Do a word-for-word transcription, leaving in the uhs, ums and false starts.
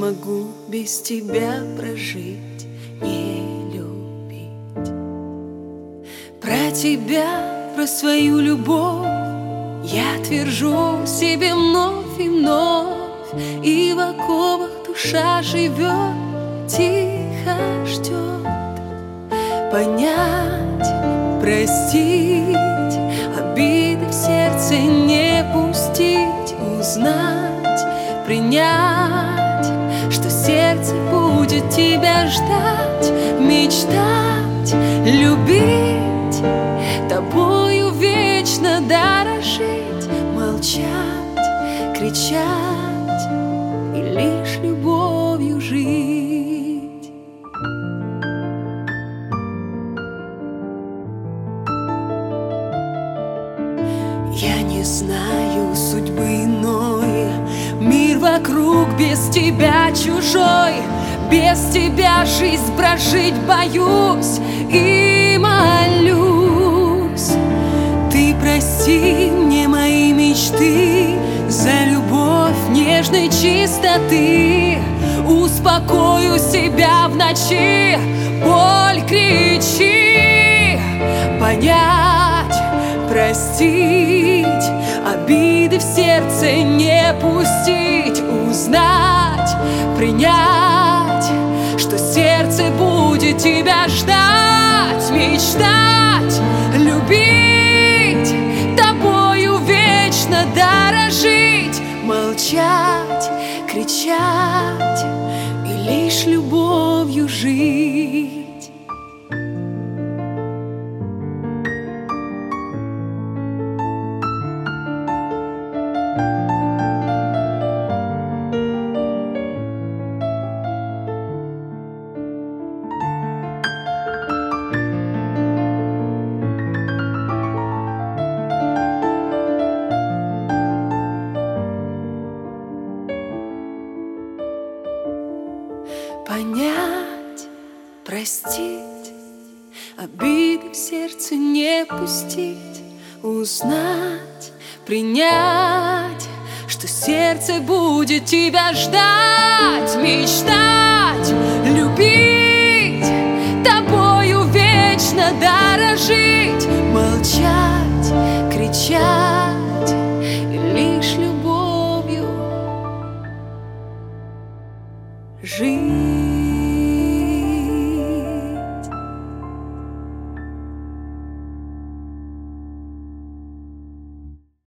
смогу без тебя прожить, не любить. Про тебя, про свою любовь я твержу себе вновь и вновь, и в оковах душа живет, тихо ждет. Понять, простить, обиды в сердце не пустить, узнать, принять, что сердце будет тебя ждать, мечтать, любить, тобою вечно дорожить, молчать, кричать и лишь любовью жить. Я не знаю судьбы иной, мир вокруг без тебя чужой, без тебя жизнь прожить боюсь и молюсь. Ты прости мне мои мечты за любовь нежной чистоты, успокою себя в ночи, боль кричи, понять, простить, обиды в сердце не пустить, узнать, принять, что сердце будет тебя ждать, мечтать, любить, тобою вечно дорожить, молчать, кричать и лишь любовью жить. Понять, простить, обиды в сердце не пустить, узнать, принять, что сердце будет тебя ждать, мечтать, любить, тобою вечно дорожить, молчать, кричать и лишь любовью жить.